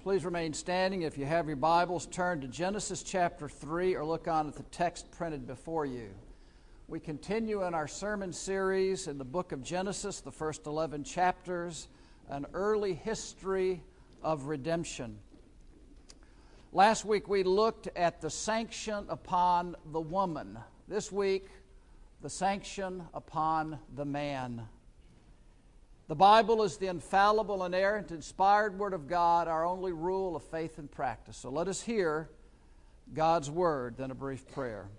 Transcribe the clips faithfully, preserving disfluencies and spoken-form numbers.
Please remain standing. If you have your Bibles, turn to Genesis chapter three or look on at the text printed before you. We continue in our sermon series in the book of Genesis, the first eleven chapters, an early history of redemption. Last week we looked at the sanction upon the woman. This week, the sanction upon the man. The Bible is the infallible, inerrant, inspired Word of God, our only rule of faith and practice. So let us hear God's Word, then a brief prayer.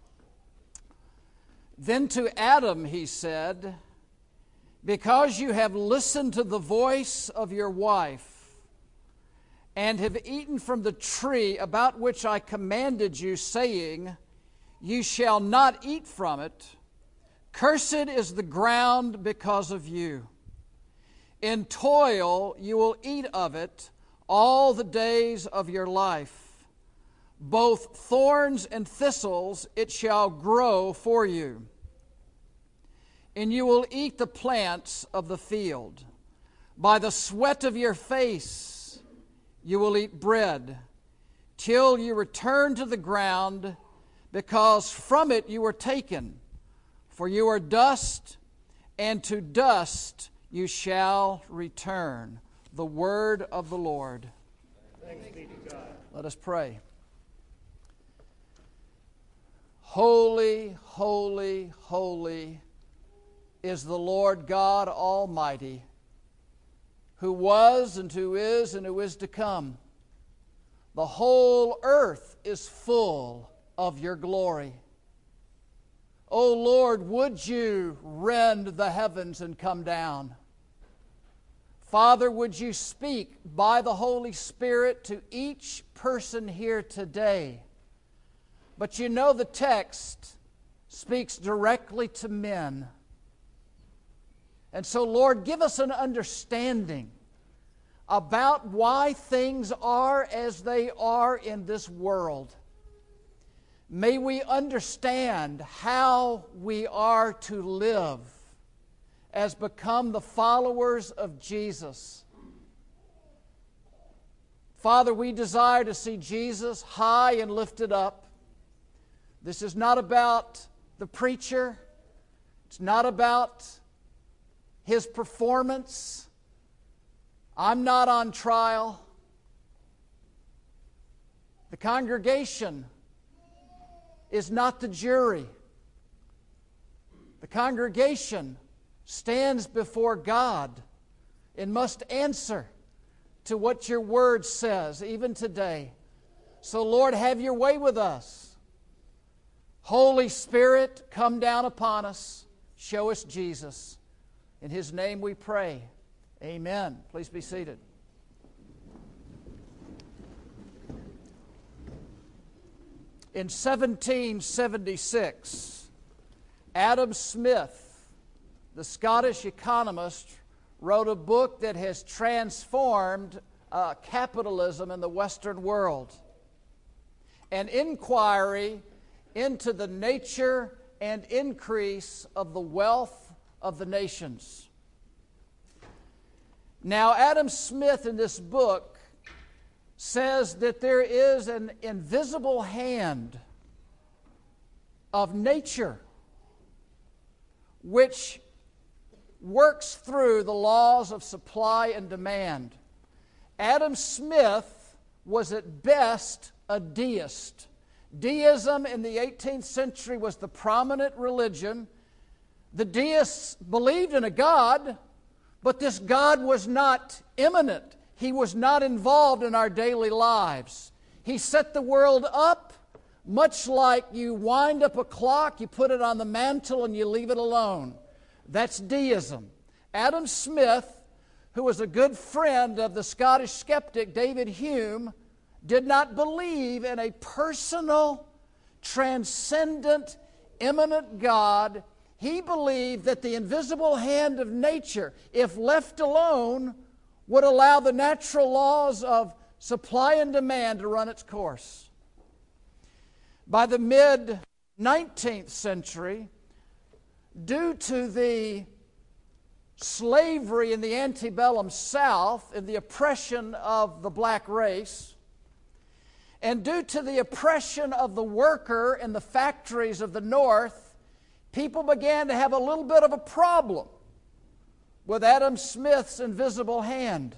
Then to Adam he said, "Because you have listened to the voice of your wife, and have eaten from the tree about which I commanded you, saying, 'You shall not eat from it,' cursed is the ground because of you. In toil you will eat of it all the days of your life. Both thorns and thistles it shall grow for you. And you will eat the plants of the field. By the sweat of your face you will eat bread, till you return to the ground, because from it you were taken. For you are dust, and to dust you shall return." The word of the Lord. Thanks be to God. Let us pray. Holy, holy, holy is the Lord God Almighty, who was and who is and who is to come. The whole earth is full of your glory. O Lord, would you rend the heavens and come down? Father, would you speak by the Holy Spirit to each person here today? But you know the text speaks directly to men. And so, Lord, give us an understanding about why things are as they are in this world. May we understand how we are to live as become the followers of Jesus. Father, we desire to see Jesus high and lifted up. This is not about the preacher. It's not about his performance. I'm not on trial. The congregation is not the jury. The congregation stands before God and must answer to what your word says, even today. So, Lord, have your way with us. Holy Spirit, come down upon us. Show us Jesus. In His name we pray. Amen. Please be seated. In seventeen seventy-six, Adam Smith, the Scottish economist, wrote a book that has transformed uh, capitalism in the Western world. An inquiry into the nature and increase of the wealth of the nations. Now, Adam Smith in this book says that there is an invisible hand of nature which works through the laws of supply and demand. Adam Smith was at best a deist. Deism in the eighteenth century was the prominent religion. The deists believed in a God, but this God was not immanent. He was not involved in our daily lives. He set the world up much like you wind up a clock, you put it on the mantle, and you leave it alone. That's deism. Adam Smith, who was a good friend of the Scottish skeptic David Hume, did not believe in a personal, transcendent, immanent God. He believed that the invisible hand of nature, if left alone, would allow the natural laws of supply and demand to run its course. By the mid-nineteenth century, due to the slavery in the antebellum South and the oppression of the black race, and due to the oppression of the worker in the factories of the North, people began to have a little bit of a problem with Adam Smith's invisible hand.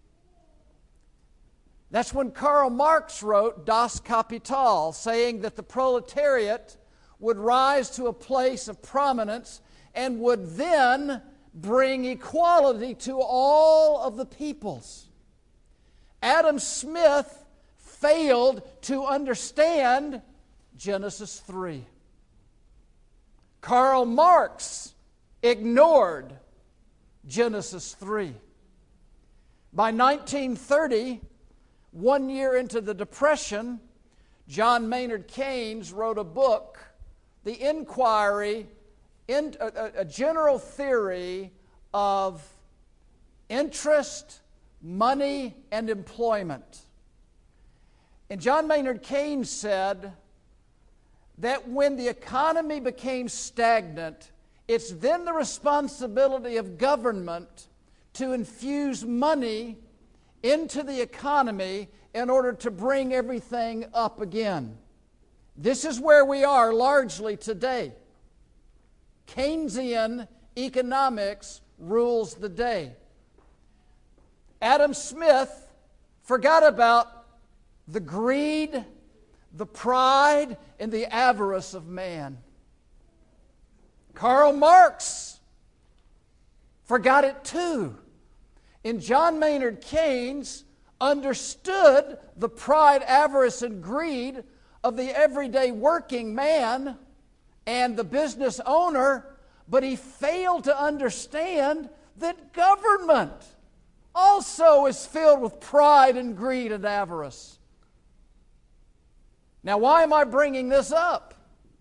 That's when Karl Marx wrote Das Kapital, saying that the proletariat would rise to a place of prominence and would then bring equality to all of the peoples. Adam Smith failed to understand Genesis three. Karl Marx ignored Genesis three. By nineteen thirty, one year into the Depression, John Maynard Keynes wrote a book, The Inquiry, in, a, a general theory of interest, money, and employment. And John Maynard Keynes said that when the economy became stagnant, it's then the responsibility of government to infuse money into the economy in order to bring everything up again. This is where we are largely today. Keynesian economics rules the day. Adam Smith forgot about the greed, the pride, and the avarice of man. Karl Marx forgot it too. And John Maynard Keynes understood the pride, avarice, and greed of the everyday working man and the business owner, but he failed to understand that government also is filled with pride and greed and avarice. Now, why am I bringing this up?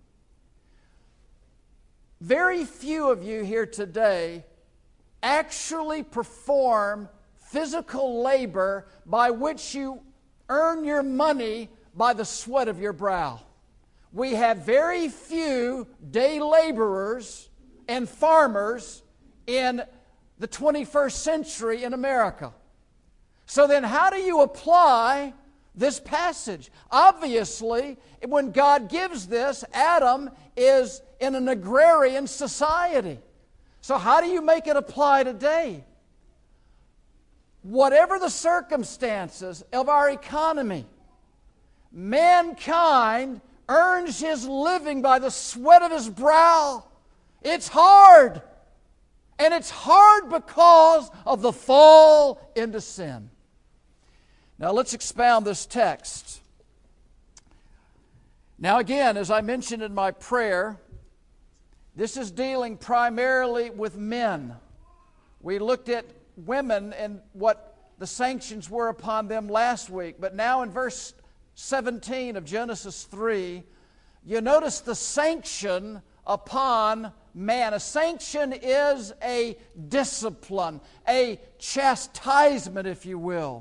Very few of you here today actually perform physical labor by which you earn your money by the sweat of your brow. We have very few day laborers and farmers in the twenty-first century in America. So then how do you apply this passage? Obviously, when God gives this, Adam is in an agrarian society. So how do you make it apply today? Whatever the circumstances of our economy, mankind earns his living by the sweat of his brow. It's hard. And it's hard because of the fall into sin. Now let's expound this text. Now again, as I mentioned in my prayer, this is dealing primarily with men. We looked at women and what the sanctions were upon them last week. But now in verse seventeen of Genesis three, you notice the sanction upon man. A sanction is a discipline, a chastisement, if you will.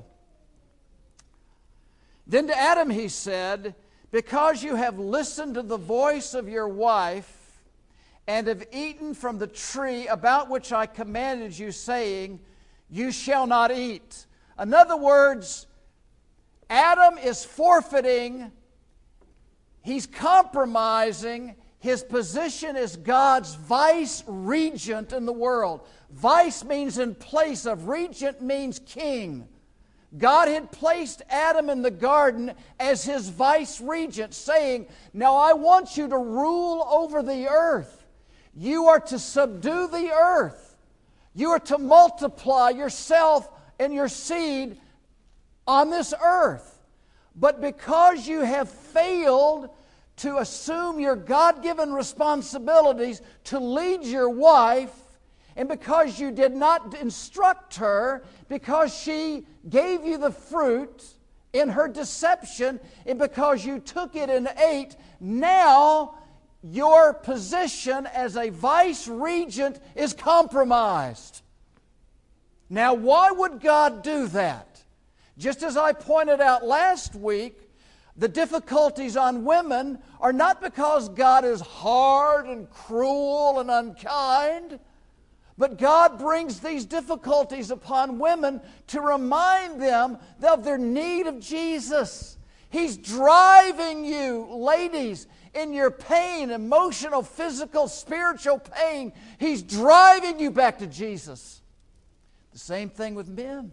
Then to Adam he said, because you have listened to the voice of your wife, and have eaten from the tree about which I commanded you, saying, you shall not eat. In other words, Adam is forfeiting, he's compromising his position as God's vice regent in the world. Vice means in place of, regent means king. God had placed Adam in the garden as his vice regent, saying, now I want you to rule over the earth. You are to subdue the earth. You are to multiply yourself and your seed on this earth. But because you have failed to assume your God-given responsibilities to lead your wife, and because you did not instruct her, because she gave you the fruit in her deception, and because you took it and ate, now your position as a vice regent is compromised. Now, why would God do that? Just as I pointed out last week, the difficulties on women are not because God is hard and cruel and unkind, But God brings these difficulties upon women to remind them of their need of Jesus. He's driving you, ladies, in your pain, emotional, physical, spiritual pain. He's driving you back to Jesus. The same thing with men.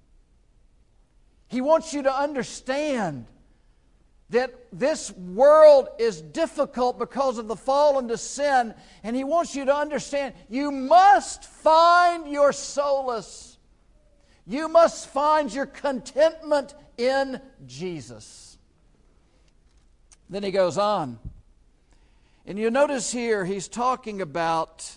He wants you to understand that this world is difficult because of the fall into sin, and He wants you to understand you must find your solace. You must find your contentment in Jesus. Then he goes on. And you notice here he's talking about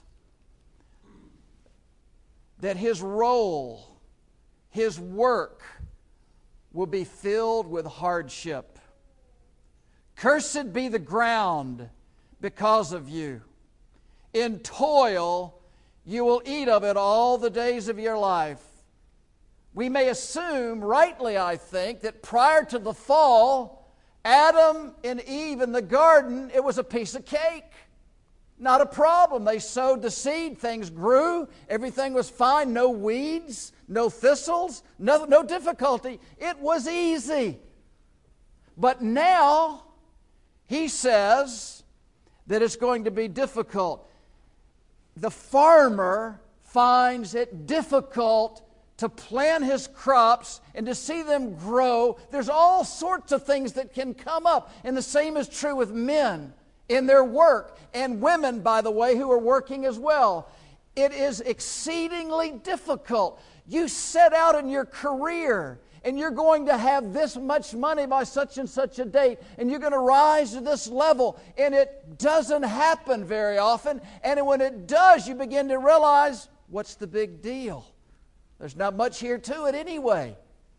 that his role, his work, will be filled with hardship. Cursed be the ground because of you. In toil you will eat of it all the days of your life. We may assume, rightly I think, that prior to the fall, Adam and Eve in the garden, it was a piece of cake. Not a problem. They sowed the seed, things grew, everything was fine, no weeds, no thistles, no, no difficulty. It was easy. But now, he says that it's going to be difficult. The farmer finds it difficult to plant his crops and to see them grow. There's all sorts of things that can come up. And the same is true with men in their work, and women, by the way, who are working as well. It is exceedingly difficult. You set out in your career, and you're going to have this much money by such and such a date, and you're going to rise to this level, and it doesn't happen very often. And when it does, you begin to realize, what's the big deal? There's not much here to it anyway.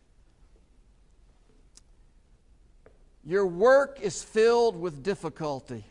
Your work is filled with difficulty.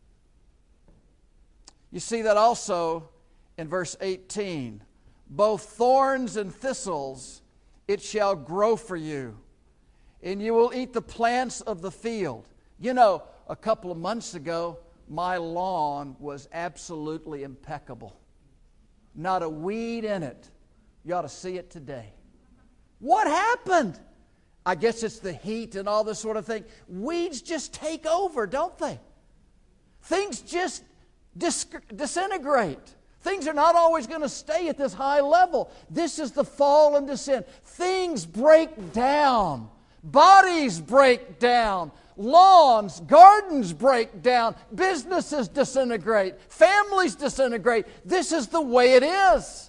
You see that also in verse eighteen. Both thorns and thistles it shall grow for you, and you will eat the plants of the field. You know, a couple of months ago, my lawn was absolutely impeccable. Not a weed in it. You ought to see it today. What happened? I guess it's the heat and all this sort of thing. Weeds just take over, don't they? Things just dis- disintegrate. Things are not always going to stay at this high level. This is the fall into sin. Things break down. Bodies break down. Lawns, gardens break down. Businesses disintegrate. Families disintegrate. This is the way it is.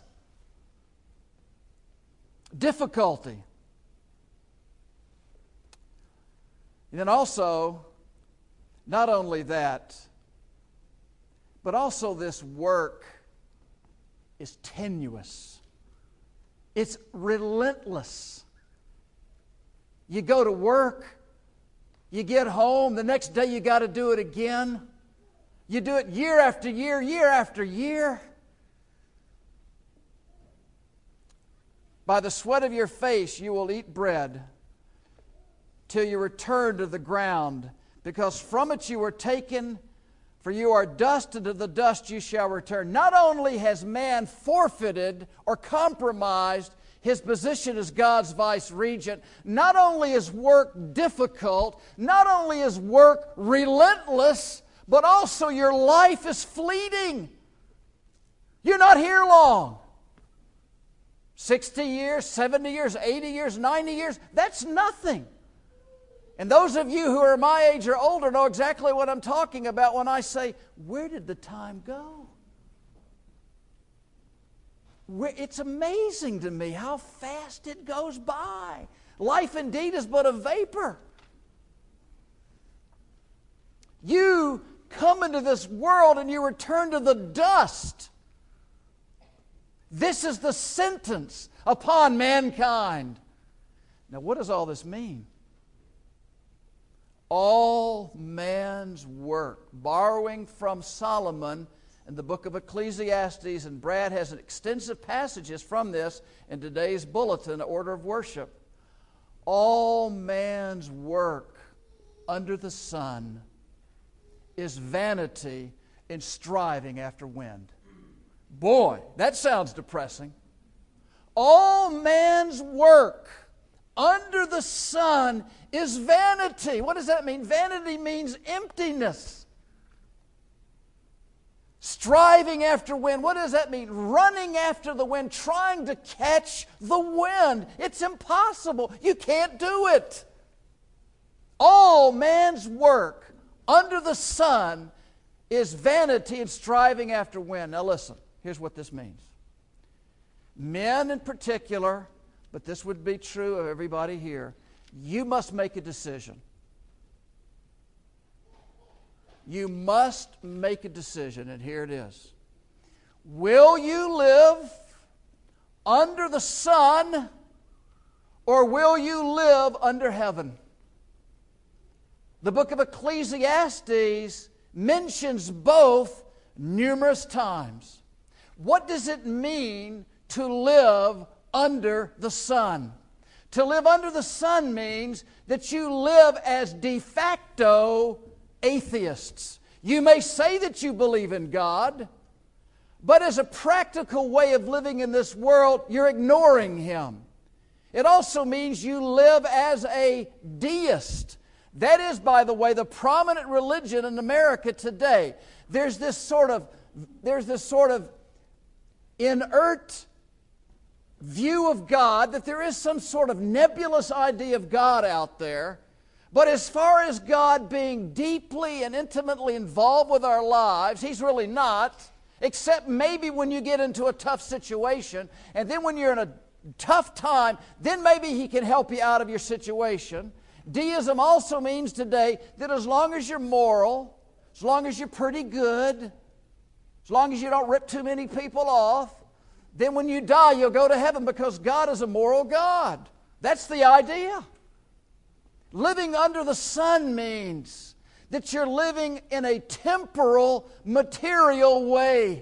Difficulty. And then also, not only that, but also this work is tenuous. It's relentless. You go to work, you get home, the next day you got to do it again. You do it year after year, year after year. By the sweat of your face you will eat bread till you return to the ground, because from it you were taken, for you are dust, and to the dust you shall return. Not only has man forfeited or compromised his position as God's vice regent, not only is work difficult, not only is work relentless, but also your life is fleeting. You're not here long. sixty years, seventy years, eighty years, ninety years, that's nothing. And those of you who are my age or older know exactly what I'm talking about when I say, where did the time go? It's amazing to me how fast it goes by. Life indeed is but a vapor. You come into this world and you return to the dust. This is the sentence upon mankind. Now, what does all this mean? All man's work, borrowing from Solomon in the book of Ecclesiastes, and Brad has extensive passages from this in today's bulletin, Order of Worship. All man's work under the sun is vanity and striving after wind. Boy, that sounds depressing. All man's work under the sun is vanity. What does that mean? Vanity means emptiness. Striving after wind. What does that mean? Running after the wind, trying to catch the wind. It's impossible. You can't do it. All man's work under the sun is vanity and striving after wind. Now listen, here's what this means. Men in particular, but this would be true of everybody here, you must make a decision. You must make a decision, and here it is. Will you live under the sun, or will you live under heaven? The book of Ecclesiastes mentions both numerous times. What does it mean to live under the sun? To live under the sun means that you live as de facto atheists. You may say that you believe in God, but as a practical way of living in this world, you're ignoring Him. It also means you live as a deist. That is, by the way, the prominent religion in America today. There's this sort of, there's this sort of inert view of God, that there is some sort of nebulous idea of God out there. But as far as God being deeply and intimately involved with our lives, He's really not, except maybe when you get into a tough situation, and then when you're in a tough time, then maybe He can help you out of your situation. Deism also means today that as long as you're moral, as long as you're pretty good, as long as you don't rip too many people off, then when you die, you'll go to heaven because God is a moral God. That's the idea. Living under the sun means that you're living in a temporal, material way.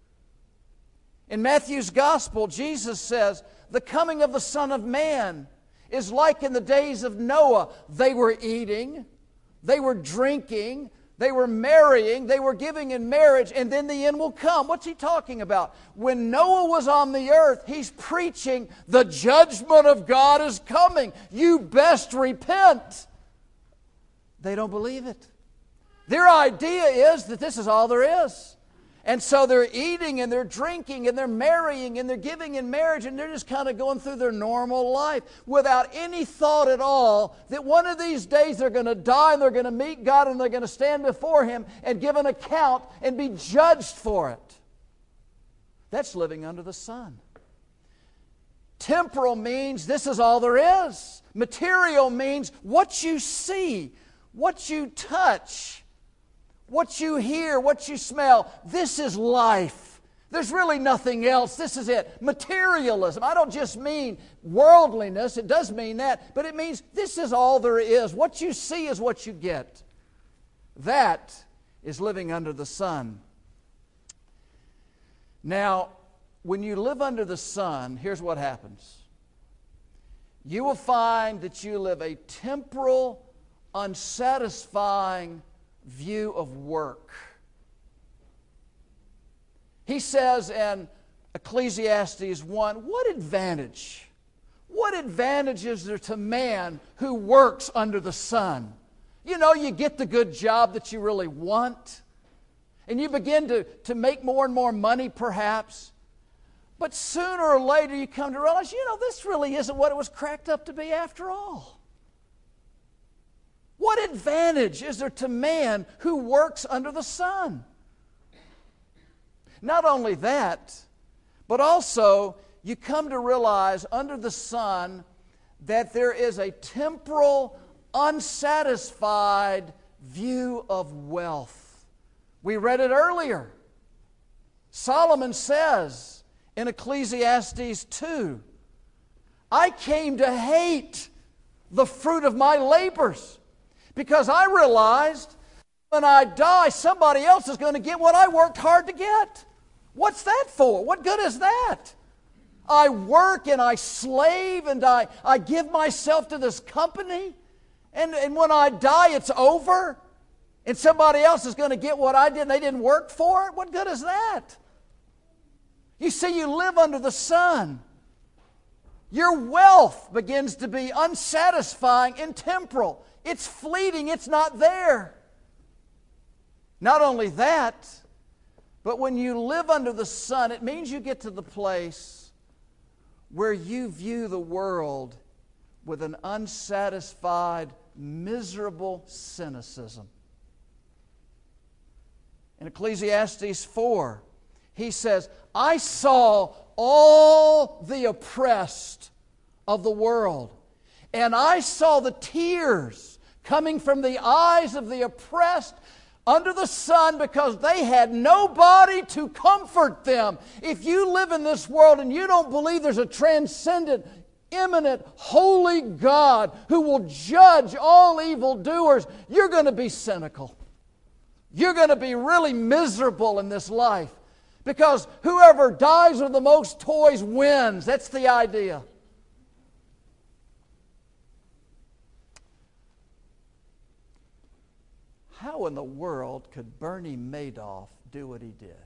In Matthew's Gospel, Jesus says, the coming of the Son of Man is like in the days of Noah. They were eating, they were drinking, they were marrying, they were giving in marriage, and then the end will come. What's he talking about? When Noah was on the earth, he's preaching the judgment of God is coming. You best repent. They don't believe it. Their idea is that this is all there is. And so they're eating and they're drinking and they're marrying and they're giving in marriage, and they're just kind of going through their normal life without any thought at all that one of these days they're going to die and they're going to meet God and they're going to stand before Him and give an account and be judged for it. That's living under the sun. Temporal means this is all there is. Material means what you see, what you touch, what you hear, what you smell. This is life. There's really nothing else. This is it. Materialism. I don't just mean worldliness. It does mean that. But it means this is all there is. What you see is what you get. That is living under the sun. Now, when you live under the sun, here's what happens. You will find that you live a temporal, unsatisfying view of work. He says in Ecclesiastes one, what advantage, what advantage is there to man who works under the sun? You know, you get the good job that you really want, and you begin to, to make more and more money perhaps, but sooner or later you come to realize, you know, this really isn't what it was cracked up to be after all. What advantage is there to man who works under the sun? Not only that, but also you come to realize under the sun that there is a temporal, unsatisfied view of wealth. We read it earlier. Solomon says in Ecclesiastes two, I came to hate the fruit of my labors, because I realized when I die, somebody else is going to get what I worked hard to get. What's that for? What good is that? I work and I slave and I, I give myself to this company, and, and when I die, it's over, and somebody else is going to get what I did and they didn't work for it? What good is that? You see, you live under the sun. Your wealth begins to be unsatisfying and temporal. It's fleeting. It's not there. Not only that, but when you live under the sun, it means you get to the place where you view the world with an unsatisfied, miserable cynicism. In Ecclesiastes four, he says, I saw all the oppressed of the world, and I saw the tears coming from the eyes of the oppressed under the sun because they had nobody to comfort them. If you live in this world and you don't believe there's a transcendent, immanent, holy God who will judge all evildoers, you're going to be cynical. You're going to be really miserable in this life because whoever dies with the most toys wins. That's the idea. How in the world could Bernie Madoff do what he did?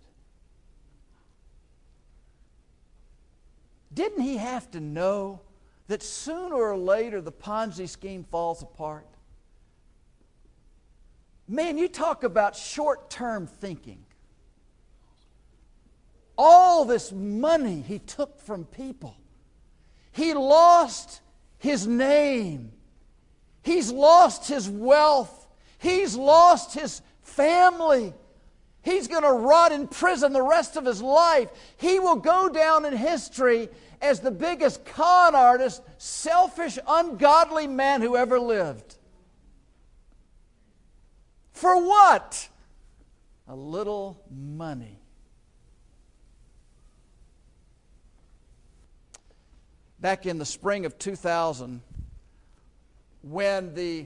Didn't he have to know that sooner or later the Ponzi scheme falls apart? Man, you talk about short-term thinking. All this money he took from people. He lost his name. He's lost his wealth. He's lost his family. He's going to rot in prison the rest of his life. He will go down in history as the biggest con artist, selfish, ungodly man who ever lived. For what? A little money. Back in the spring of two thousand, when the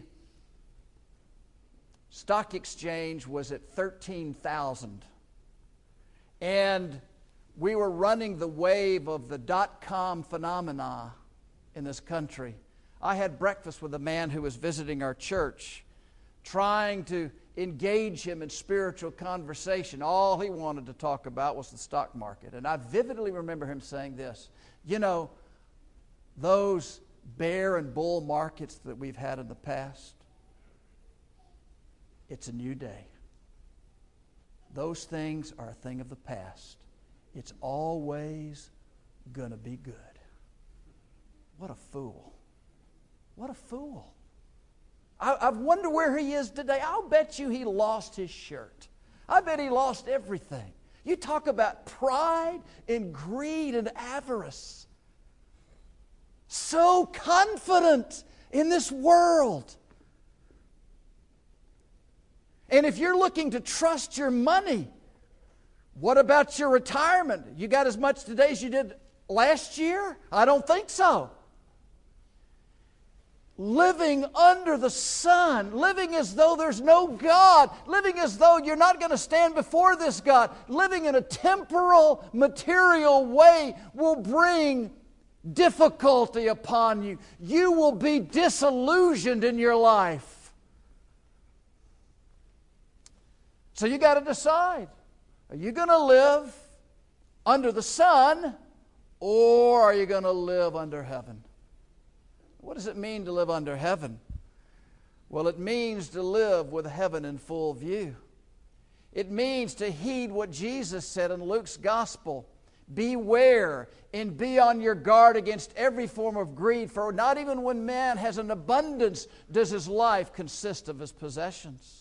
stock exchange was at thirteen thousand, and we were running the wave of the dot-com phenomena in this country. I had breakfast with a man who was visiting our church, trying to engage him in spiritual conversation. All he wanted to talk about was the stock market. And I vividly remember him saying this, you know, those bear and bull markets that we've had in the past, it's a new day. Those things are a thing of the past. It's always going to be good. What a fool. What a fool. I, I wonder where he is today. I'll bet you he lost his shirt. I bet he lost everything. You talk about pride and greed and avarice. So confident in this world. And if you're looking to trust your money, what about your retirement? You got as much today as you did last year? I don't think so. Living under the sun, living as though there's no God, living as though you're not going to stand before this God, living in a temporal, material way will bring difficulty upon you. You will be disillusioned in your life. So you got to decide. Are you going to live under the sun, or are you going to live under heaven? What does it mean to live under heaven? Well, it means to live with heaven in full view. It means to heed what Jesus said in Luke's gospel. Beware and be on your guard against every form of greed, for not even when man has an abundance does his life consist of his possessions.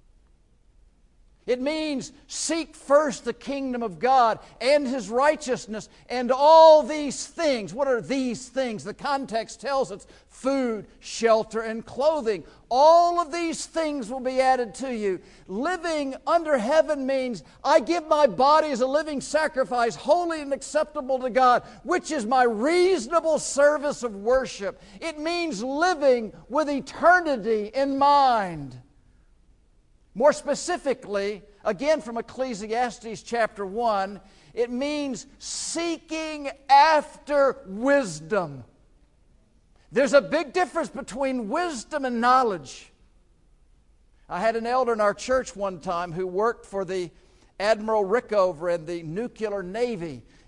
It means seek first the kingdom of God and His righteousness, and all these things. What are these things? The context tells us food, shelter, and clothing. All of these things will be added to you. Living under heaven means I give my body as a living sacrifice, holy and acceptable to God, which is my reasonable service of worship. It means living with eternity in mind. More specifically, again from Ecclesiastes chapter one, it means seeking after wisdom. There's a big difference between wisdom and knowledge. I had an elder in our church one time who worked for the Admiral Rickover in the nuclear navy.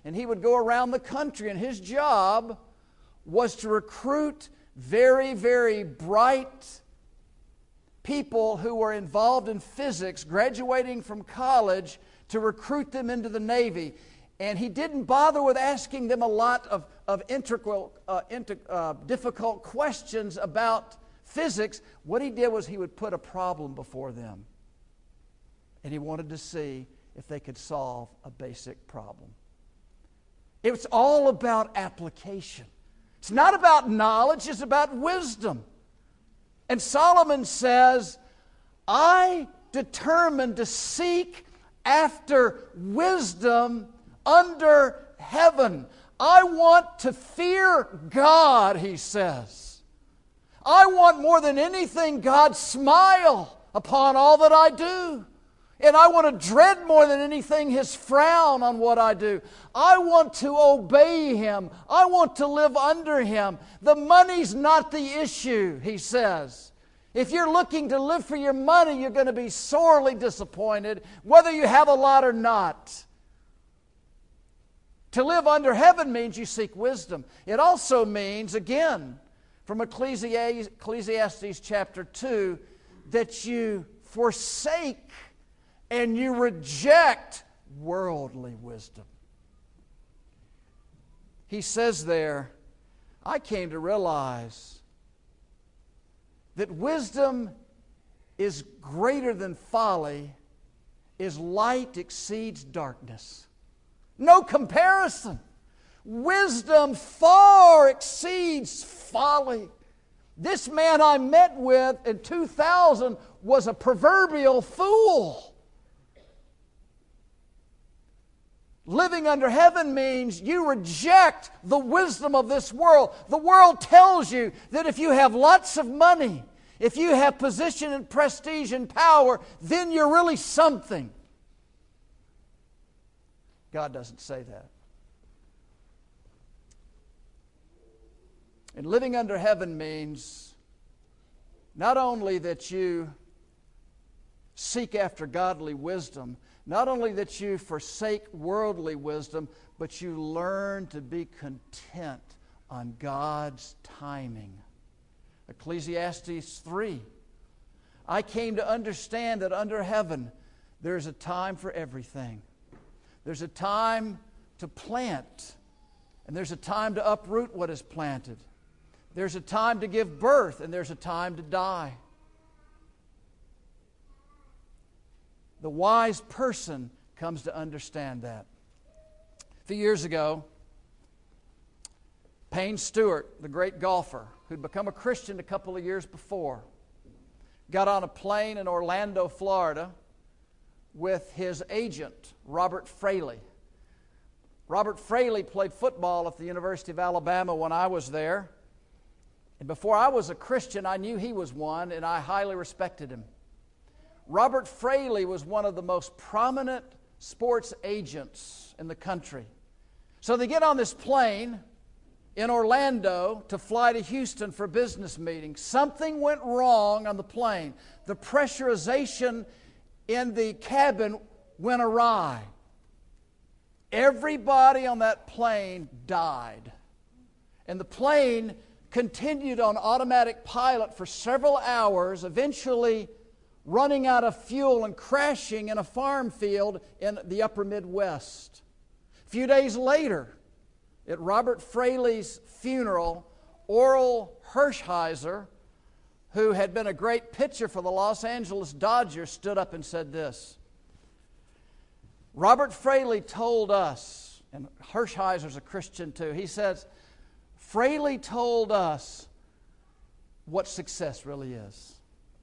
and he would go around the country, and his job was to recruit very, very bright people who were involved in physics, graduating from college, to recruit them into the Navy. And he didn't bother with asking them a lot of, of integral, uh, inter, uh, difficult questions about physics. What he did was he would put a problem before them, and he wanted to see if they could solve a basic problem. It's all about application. It's not about knowledge, it's about wisdom. And Solomon says, I determined to seek after wisdom under heaven. I want to fear God, he says. I want more than anything God smile upon all that I do. And I want to dread more than anything His frown on what I do. I want to obey Him. I want to live under Him. The money's not the issue, he says. If you're looking to live for your money, you're going to be sorely disappointed, whether you have a lot or not. To live under heaven means you seek wisdom. It also means, again, from Ecclesiastes chapter two, that you forsake and you reject worldly wisdom. He says there, I came to realize that wisdom is greater than folly, is light exceeds darkness. No comparison. Wisdom far exceeds folly. This man I met with in two thousand was a proverbial fool. Living under heaven means you reject the wisdom of this world. The world tells you that if you have lots of money, if you have position and prestige and power, then you're really something. God doesn't say that. And living under heaven means not only that you seek after godly wisdom, not only that you forsake worldly wisdom, but you learn to be content on God's timing. Ecclesiastes three. I came to understand that under heaven there's a time for everything. There's a time to plant, and there's a time to uproot what is planted. There's a time to give birth, and there's a time to die. The wise person comes to understand that. A few years ago, Payne Stewart, the great golfer, who'd become a Christian a couple of years before, got on a plane in Orlando, Florida, with his agent, Robert Fraley. Robert Fraley played football at the University of Alabama when I was there. And before I was a Christian, I knew he was one, and I highly respected him. Robert Fraley was one of the most prominent sports agents in the country. So they get on this plane in Orlando to fly to Houston for a business meeting. Something went wrong on the plane. The pressurization in the cabin went awry. Everybody on that plane died. And the plane continued on automatic pilot for several hours, eventually running out of fuel and crashing in a farm field in the upper Midwest. A few days later, at Robert Fraley's funeral, Orel Hershiser, who had been a great pitcher for the Los Angeles Dodgers, stood up and said this. Robert Fraley told us, and Hershiser's a Christian too, he says, Fraley told us what success really is.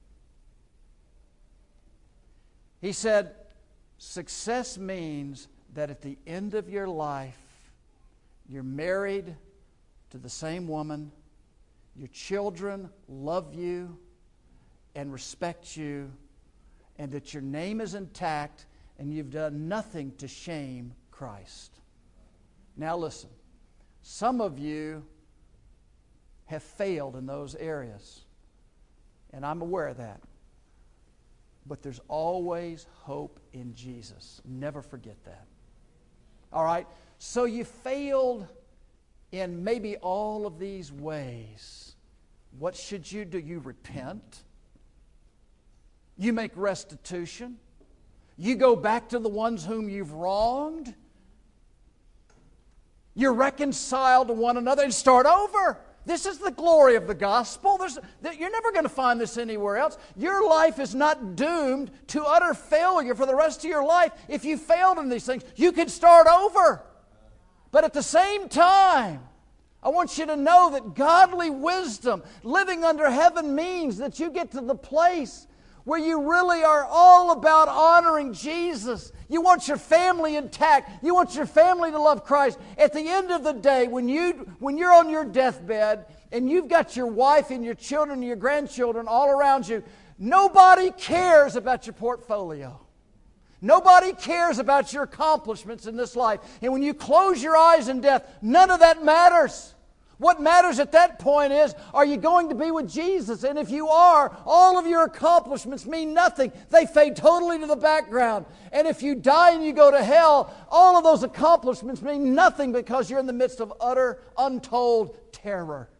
He said, success means that at the end of your life, you're married to the same woman, your children love you and respect you, and that your name is intact and you've done nothing to shame Christ. Now listen, some of you have failed in those areas, and I'm aware of that. But there's always hope in Jesus. Never forget that. All right? So you failed in maybe all of these ways. What should you do? You repent. You make restitution. You go back to the ones whom you've wronged. You're reconciled to one another and start over. This is the glory of the gospel. There's, you're never going to find this anywhere else. Your life is not doomed to utter failure for the rest of your life. If you failed in these things, you can start over. But at the same time, I want you to know that godly wisdom, living under heaven, means that you get to the place where you really are all about honoring Jesus. You want your family intact. You want your family to love Christ. At the end of the day, when, you, when you're on your deathbed and you've got your wife and your children and your grandchildren all around you, nobody cares about your portfolio. Nobody cares about your accomplishments in this life. And when you close your eyes in death, none of that matters. What matters at that point is, are you going to be with Jesus? And if you are, all of your accomplishments mean nothing. They fade totally to the background. And if you die and you go to hell, all of those accomplishments mean nothing because you're in the midst of utter, untold terror.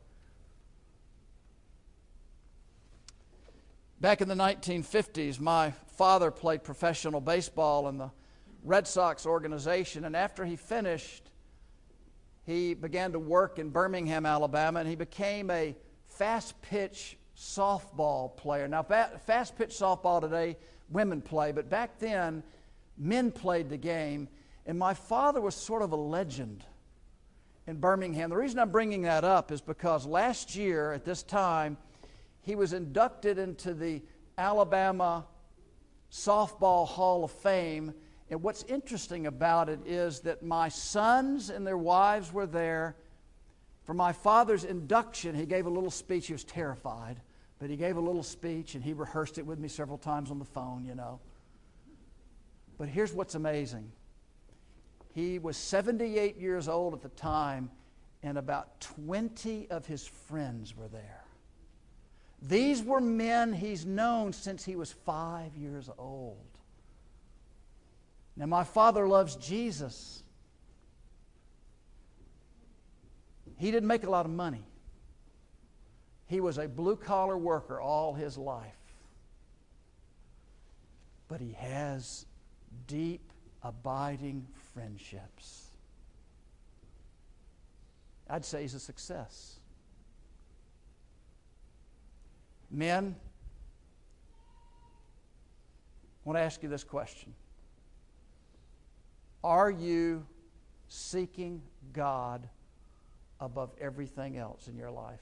Back in the nineteen fifties, my father played professional baseball in the Red Sox organization, and after he finished, he began to work in Birmingham, Alabama, and he became a fast-pitch softball player. Now, fast-pitch softball today, women play, but back then, men played the game, and my father was sort of a legend in Birmingham. The reason I'm bringing that up is because last year, at this time, he was inducted into the Alabama Softball Hall of Fame. And what's interesting about it is that my sons and their wives were there. For my father's induction, he gave a little speech. He was terrified, but he gave a little speech, and he rehearsed it with me several times on the phone, you know. But here's what's amazing. He was seventy-eight years old at the time, and about twenty of his friends were there. These were men he's known since he was five years old. Now, my father loves Jesus. He didn't make a lot of money. He was a blue-collar worker all his life. But he has deep, abiding friendships. I'd say he's a success. Men, I want to ask you this question. Are you seeking God above everything else in your life?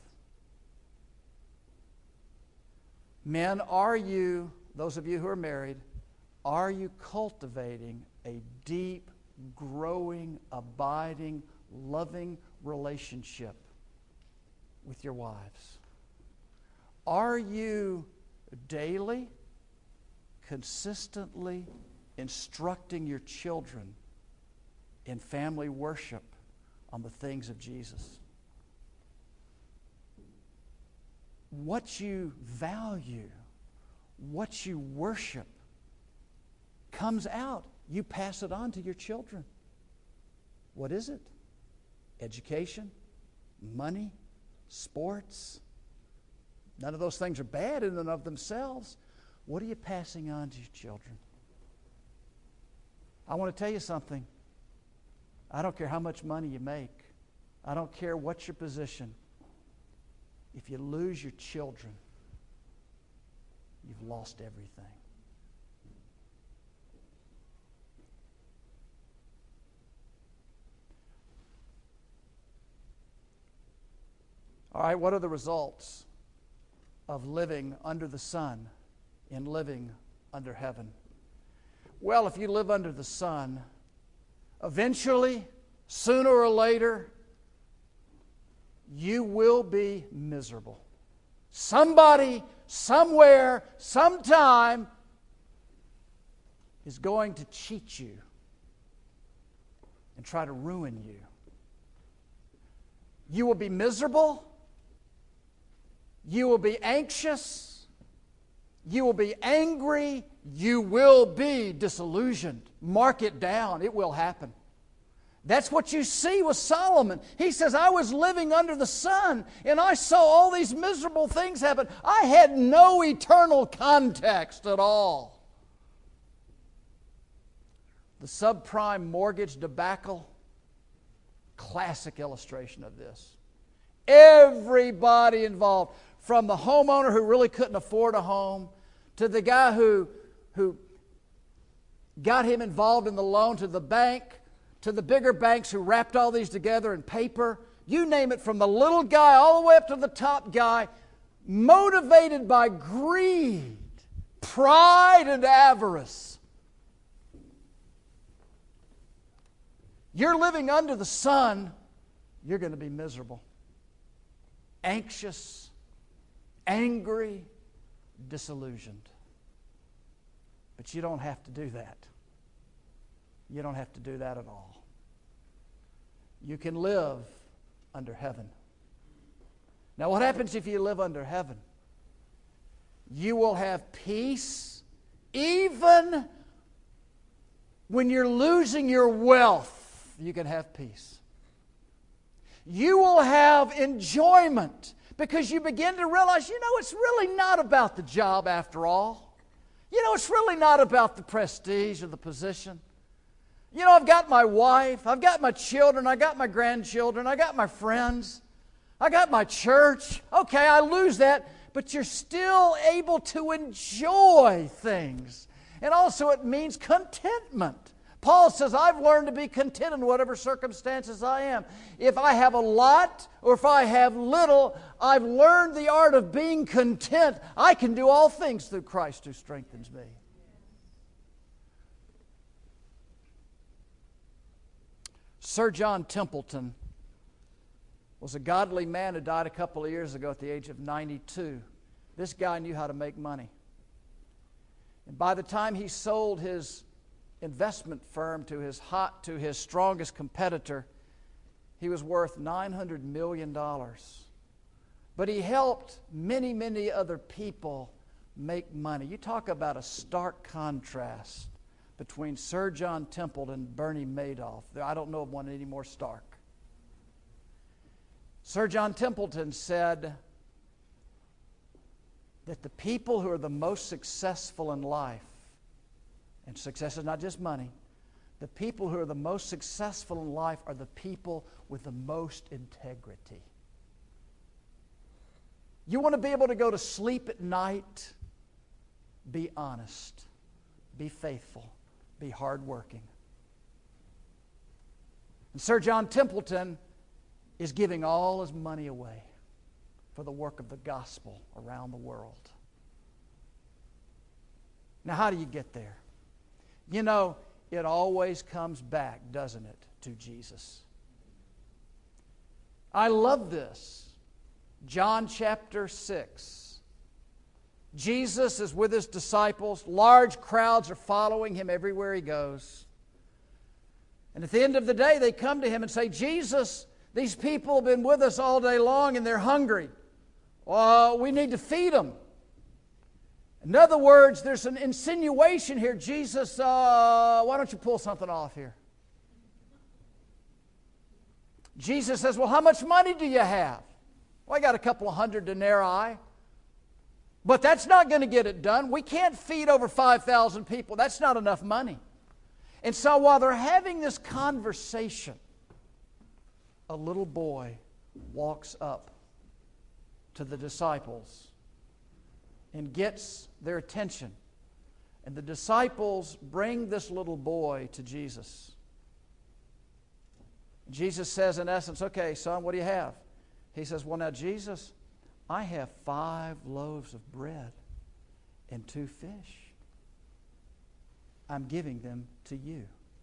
Men, are you, those of you who are married, are you cultivating a deep, growing, abiding, loving relationship with your wives? Are you daily, consistently instructing your children in family worship on the things of Jesus? What you value, what you worship, comes out. You pass it on to your children. What is it? Education, money, sports. None of those things are bad in and of themselves. What are you passing on to your children? I want to tell you something. I don't care how much money you make. I don't care what your position. If you lose your children, you've lost everything. All right, what are the results of living under the sun and living under heaven? Well, if you live under the sun, eventually, sooner or later, you will be miserable. Somebody, somewhere, sometime is going to cheat you and try to ruin you. You will be miserable. You will be anxious. You will be angry. You will be disillusioned. Mark it down. It will happen. That's what you see with Solomon. He says, I was living under the sun, and I saw all these miserable things happen. I had no eternal context at all. The subprime mortgage debacle, classic illustration of this. Everybody involved, from the homeowner who really couldn't afford a home, to the guy who, who got him involved in the loan, to the bank, to the bigger banks who wrapped all these together in paper. You name it, from the little guy all the way up to the top guy, motivated by greed, pride, and avarice. You're living under the sun, you're going to be miserable, anxious, angry, disillusioned. But you don't have to do that. You don't have to do that at all. You can live under heaven. Now, what happens if you live under heaven? You will have peace even when you're losing your wealth. You can have peace. You will have enjoyment because you begin to realize, you know, it's really not about the job after all. You know, it's really not about the prestige or the position. You know, I've got my wife, I've got my children, I got my grandchildren, I got my friends, I got my church. Okay, I lose that, but you're still able to enjoy things. And also it means contentment. Paul says, I've learned to be content in whatever circumstances I am. If I have a lot or if I have little, I've learned the art of being content. I can do all things through Christ who strengthens me. Sir John Templeton was a godly man who died a couple of years ago at the age of ninety-two. This guy knew how to make money. And by the time he sold his investment firm to his hot to his strongest competitor, he was worth nine hundred million dollars. But he helped many, many other people make money. You talk about a stark contrast between Sir John Templeton and Bernie Madoff. I don't know of one any more stark. Sir John Templeton said that the people who are the most successful in life, and success is not just money, the people who are the most successful in life are the people with the most integrity. You want to be able to go to sleep at night? Be honest. Be faithful. Be hardworking. And Sir John Templeton is giving all his money away for the work of the gospel around the world. Now, how do you get there? You know, it always comes back, doesn't it, to Jesus. I love this. John chapter six. Jesus is with his disciples. Large crowds are following him everywhere he goes. And at the end of the day, they come to him and say, Jesus, these people have been with us all day long and they're hungry. Well, we need to feed them. In other words, there's an insinuation here. Jesus, uh, why don't you pull something off here? Jesus says, well, how much money do you have? Well, I got a couple of hundred denarii. But that's not going to get it done. We can't feed over five thousand people. That's not enough money. And so while they're having this conversation, a little boy walks up to the disciples and gets their attention. And the disciples bring this little boy to Jesus. Jesus says, in essence, okay, son, what do you have? He says, well, now, Jesus, I have five loaves of bread and two fish. I'm giving them to you.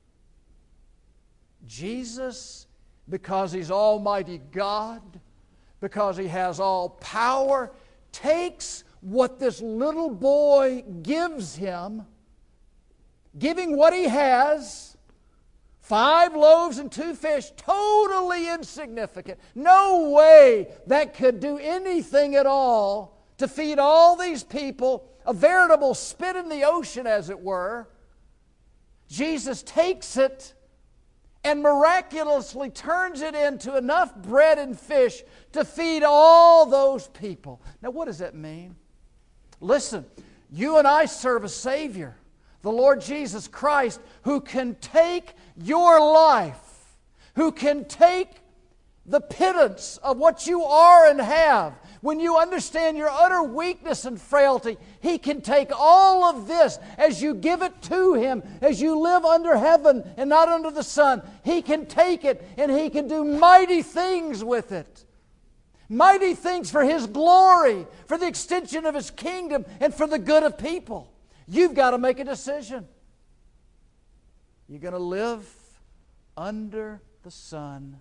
Jesus, because he's Almighty God, because he has all power, takes what this little boy gives him, giving what he has, five loaves and two fish, totally insignificant. No way that could do anything at all to feed all these people, a veritable spit in the ocean, as it were. Jesus takes it and miraculously turns it into enough bread and fish to feed all those people. Now, what does that mean? Listen, you and I serve a Savior, the Lord Jesus Christ, who can take your life, who can take the pittance of what you are and have. When you understand your utter weakness and frailty, He can take all of this as you give it to Him, as you live under heaven and not under the sun. He can take it and He can do mighty things with it. Mighty things for His glory, for the extension of His kingdom, and for the good of people. You've got to make a decision. You're going to live under the sun.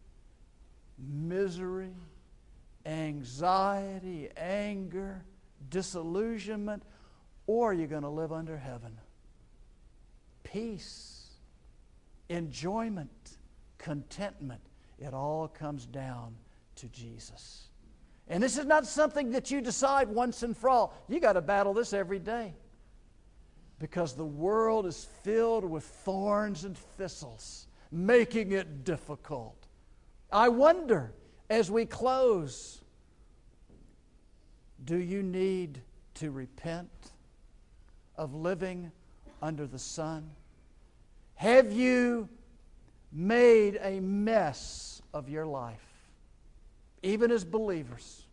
Misery, anxiety, anger, disillusionment, or you're going to live under heaven. Peace, enjoyment, contentment. It all comes down to Jesus. And this is not something that you decide once and for all. You got to battle this every day. Because the world is filled with thorns and thistles, making it difficult. I wonder, as we close, do you need to repent of living under the sun? Have you made a mess of your life, even as believers?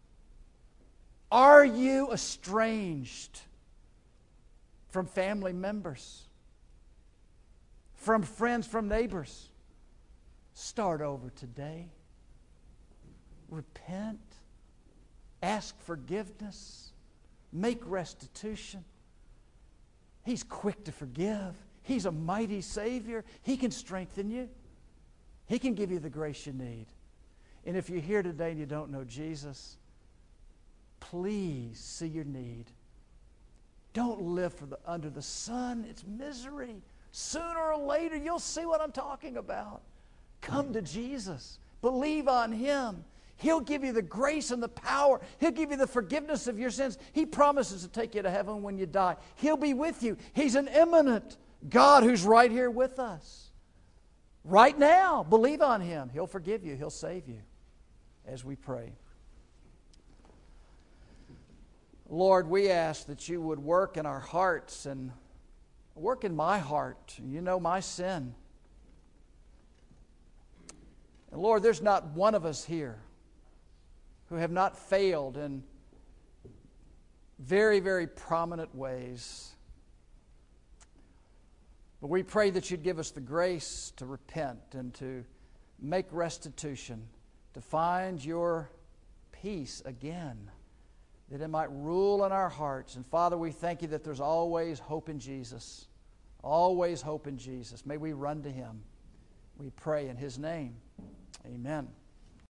Are you estranged from family members, from friends, from neighbors? Start over today. Repent. Ask forgiveness. Make restitution. He's quick to forgive. He's a mighty Savior. He can strengthen you. He can give you the grace you need. And if you're here today and you don't know Jesus, please see your need. Don't live for the, under the sun. It's misery. Sooner or later, you'll see what I'm talking about. Come to Jesus. Believe on Him. He'll give you the grace and the power. He'll give you the forgiveness of your sins. He promises to take you to heaven when you die. He'll be with you. He's an immanent God who's right here with us. Right now, believe on Him. He'll forgive you. He'll save you. As we pray. Lord, we ask that You would work in our hearts and work in my heart. You know my sin. And Lord, there's not one of us here who have not failed in very, very prominent ways. But we pray that You'd give us the grace to repent and to make restitution, to find Your peace again, that it might rule in our hearts. And Father, we thank You that there's always hope in Jesus. Always hope in Jesus. May we run to Him. We pray in His name. Amen.